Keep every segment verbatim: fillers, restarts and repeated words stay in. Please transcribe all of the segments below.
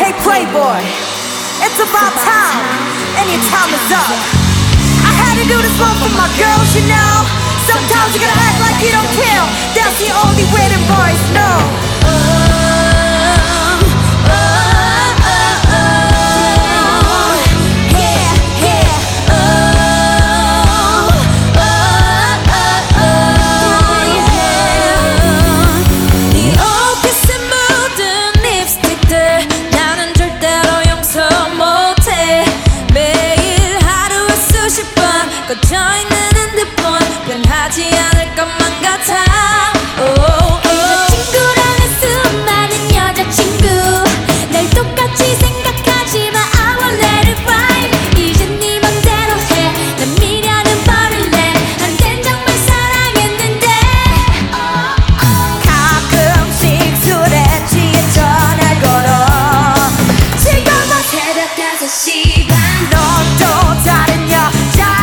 Hey Playboy, it's about time, and your time is up. I had to do this one for my girls, you know. Sometimes you gotta act like you don't care. That's the only way them boys know. 꺼져있는 핸드폰 변하지 않을 것만 같아. oh, oh. 친구라는 수많은 여자친구 날 똑같이 생각하지만 I won't let it ride. 이젠 네 맘대로 해. 난 미련은 버릴래. 한땐 정말 사랑했는데. 가끔씩 술에 취해 전화 걸어. 지금은 새벽 다섯 시 반. 넌 또 다른 여자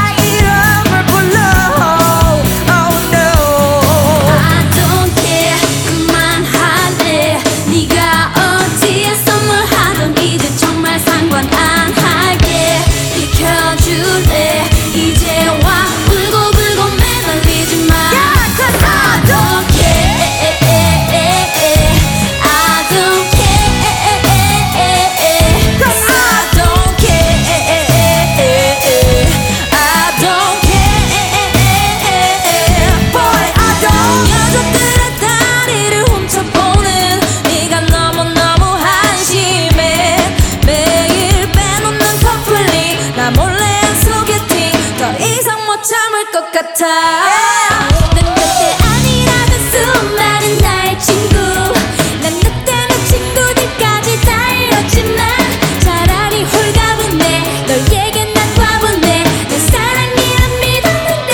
참을 것 같아. 난 그때 아니라는 수많은 나의 친구. 난 그때는 친구들까지 다 잃었지만 차라리 홀가분해. 너에겐 난 과분해. 내 사랑이란 믿었는데.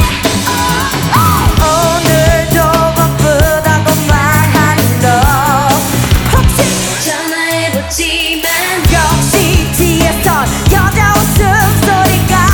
오늘도 바쁘다고 말하는 너 혹시 전화해보지만 역시 뒤에선 여자 웃음소리가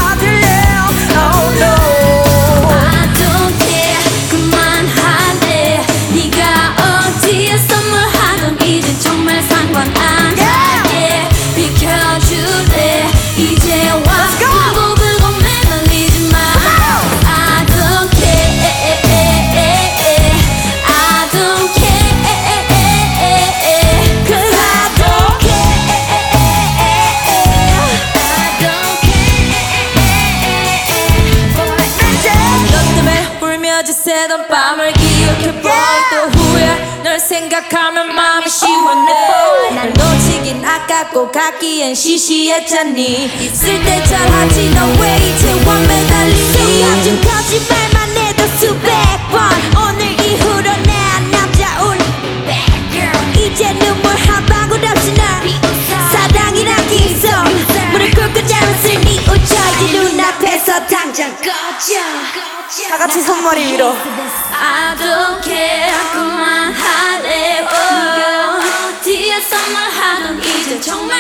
새던 밤을 기억해봐. 또 후회 널 생각하면 마음이 시원해. 날 놓치긴 아깝고 갖기엔 시시했잖니. 있을 때 잘하지 너 왜 이제 원 매달리니. 요즘 거짓말만 해도 수백 번. 오늘 이후로 내 남자 운 이제 눈물 한 방울 없이 날 사랑이란 기성 무릎 꿇고 잘웃을 네 웃자. 이제 눈앞에서 당장 꺼져. 다 같이 손머리 위로. I don't care 그만하래. oh. 뒤에서 말하던 이제 정말